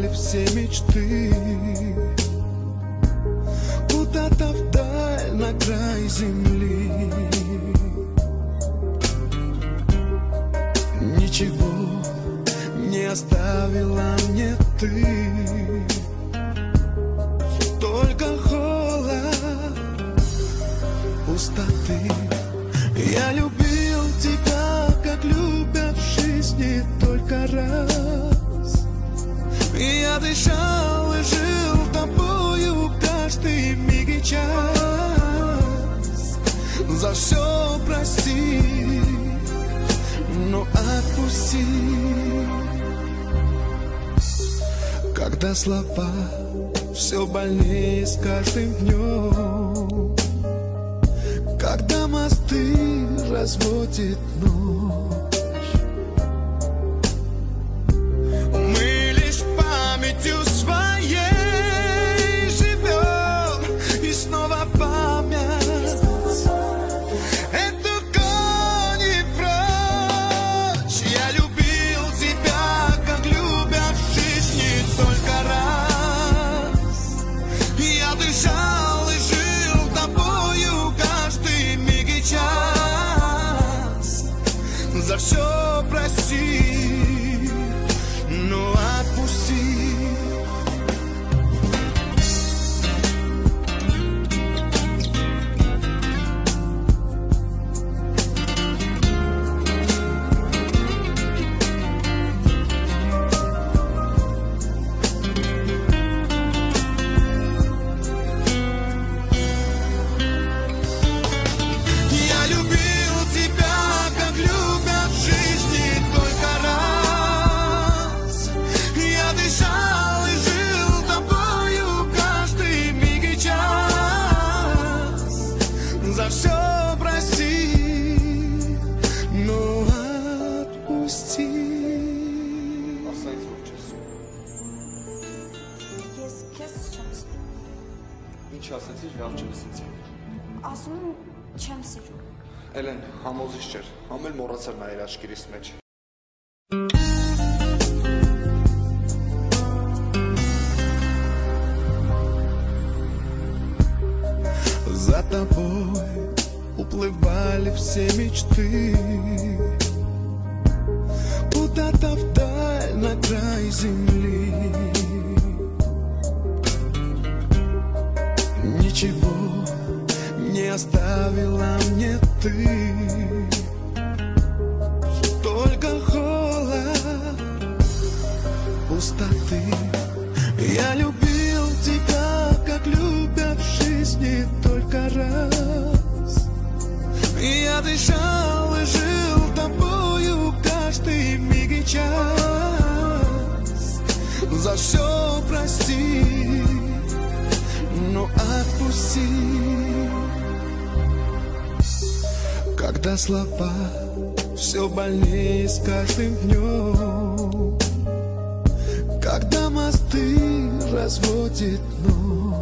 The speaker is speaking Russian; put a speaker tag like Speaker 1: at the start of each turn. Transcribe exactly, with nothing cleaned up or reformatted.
Speaker 1: уплывали все мечты куда-то вдаль, на край земли. Ничего не оставила мне ты, только холод, пустоты. Я любил тебя, как любят в жизни только раз. И я дышал и жил тобою каждый миг и час. За все прости, но отпусти. Когда слова все больнее с каждым днем, когда мосты разводит ночь, мы лишь памятью своей живем, и снова память эту гонит прочь. Я любил тебя, как любят в жизни только раз. Я дышал и жил тобою каждый миг и час. За все прости, но отпусти. За все прости, но отпусти.
Speaker 2: Ես քեզ չեմ սիրում։
Speaker 3: Ինչ ասեցի, լավ չեմ ասեցի։
Speaker 2: Ասում եմ չեմ սիրում։
Speaker 3: Էլեն, համոզիչ չէր, համ էլ մոռացար նայել աչքերիս մեջ։
Speaker 1: За тобой уплывали все мечты куда-то вдаль, на край земли. Ничего не оставила мне ты, только холод, пустоты. Я любил тебя, как любят в жизни только раз. И я дышал и жил тобою каждый миг и час. За все прости, но отпусти. Когда слова все больнее с каждым днем, когда мосты разводит ночь,